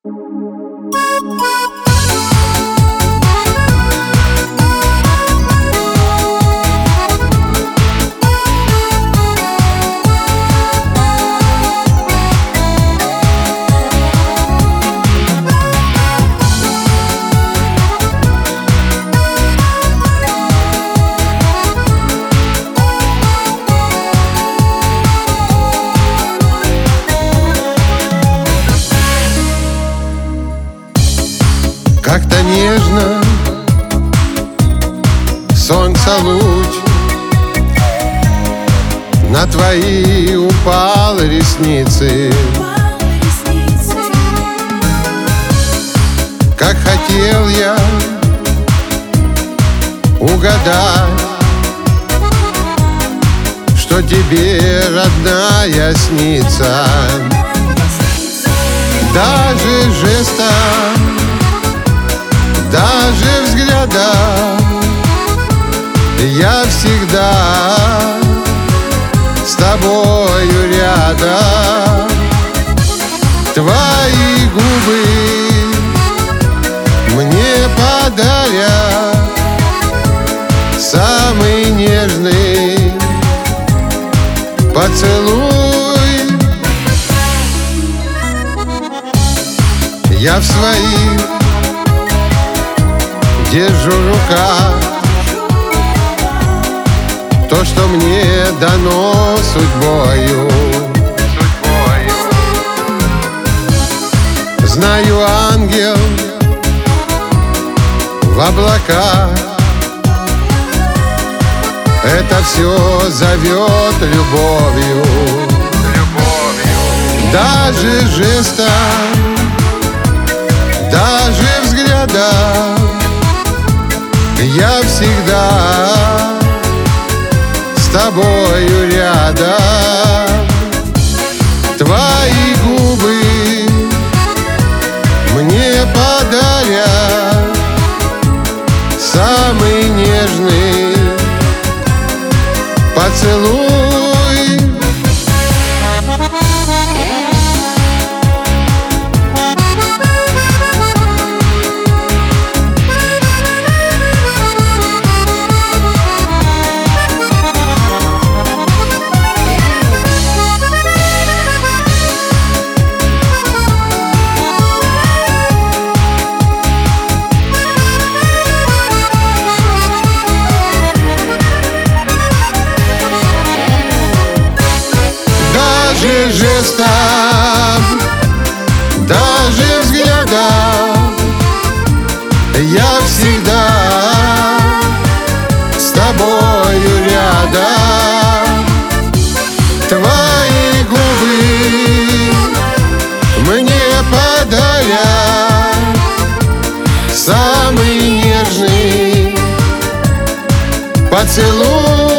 Как-то нежно солнца луч на твои упал ресницы. Как хотел я угадать, что тебе, родная, снится. Даже жестом, даже взгляда я всегда с тобою рядом. Твои губы мне подарят самый нежный поцелуй. Я в своих держу в руках то, что мне дано судьбою. Знаю, ангел в облаках это все зовет любовью. Даже жестом, даже взглядом я всегда с тобою рядом. Твои губы мне подарят самый нежный поцелуй. Даже жестом, даже взглядом я всегда с тобою рядом. Твои губы мне подарят самый нежный поцелуй.